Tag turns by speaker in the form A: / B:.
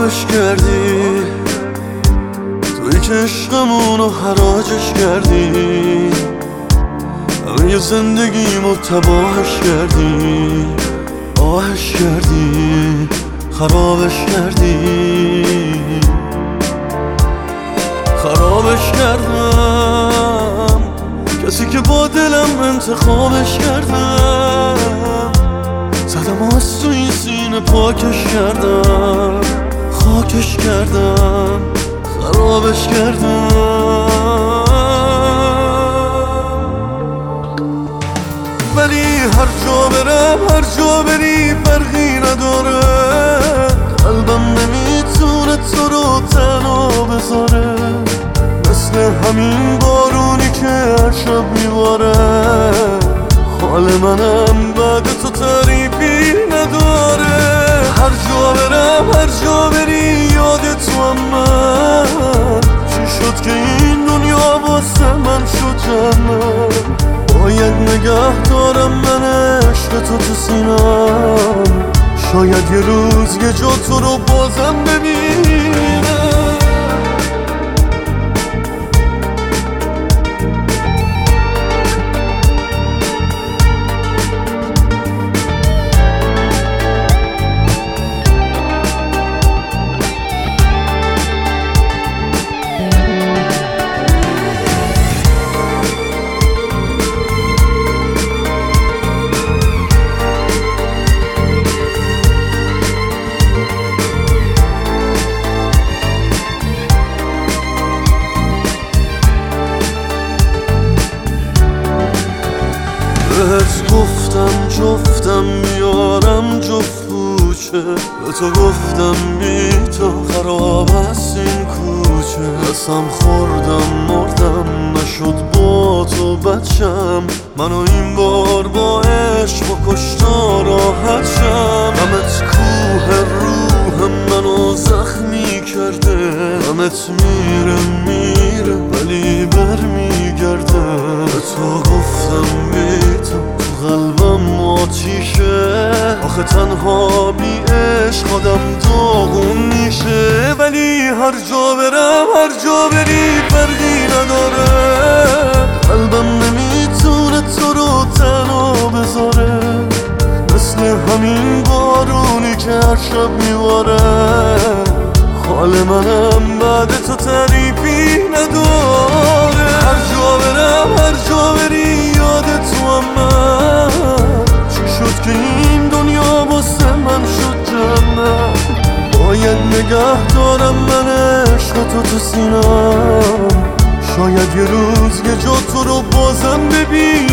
A: خرابش کردی، تویی که عشقمونو حراجش کردی، همه زندگیمو تباهش کردی، آهش کردی، خرابش کردی. خرابش کردم، کسی که با دلم انتخابش کردم، زدم از تو این سینه پاکش کردم، خاکش کردم، خرابش کردم. ولی هر جا برم هر جا بری فرقی نداره، قلبم نمیتونه تو رو تنها بذاره، مثل همین بارونی که هر شب میباره. حال منم بعد تو تعریفی نداره. هر جا برم هر جا بری یاد تو هم من، چی شد که این دنیا واسه من شد جنت. باید نگه دارم من عشق تو سینم، شاید یه روز یه جا تو رو بازم ببینم. بهت گفتم جفتم میارم جفت کوچه، به تو گفتم بی تو خراب است این کوچه. قسم خوردم مردم نشد با تو بچم، منو این بار با عشق و کشتا راحت شم. غمت کوه روح منو زخمی کرده، غمت میره ولی برمیگرده. به تو گفتم بی تو قلبم آتیشه، آخه تنها بی عشق آدم داغون میشه. ولی هر جا برم هر جا بری فرقی نداره، قلبم نمیتونه تو رو تنها بذاره، مثل همین بارونی که هر شب میباره. حال منم بعد تو تعریفی نداره. هر جا برم هر جا بری یاد تو هم من، چی شد که این دنیا واسه من شد جنت. باید نگه دارم من عشق تو سینم، شاید یه روز یه جا تو رو بازم ببینم.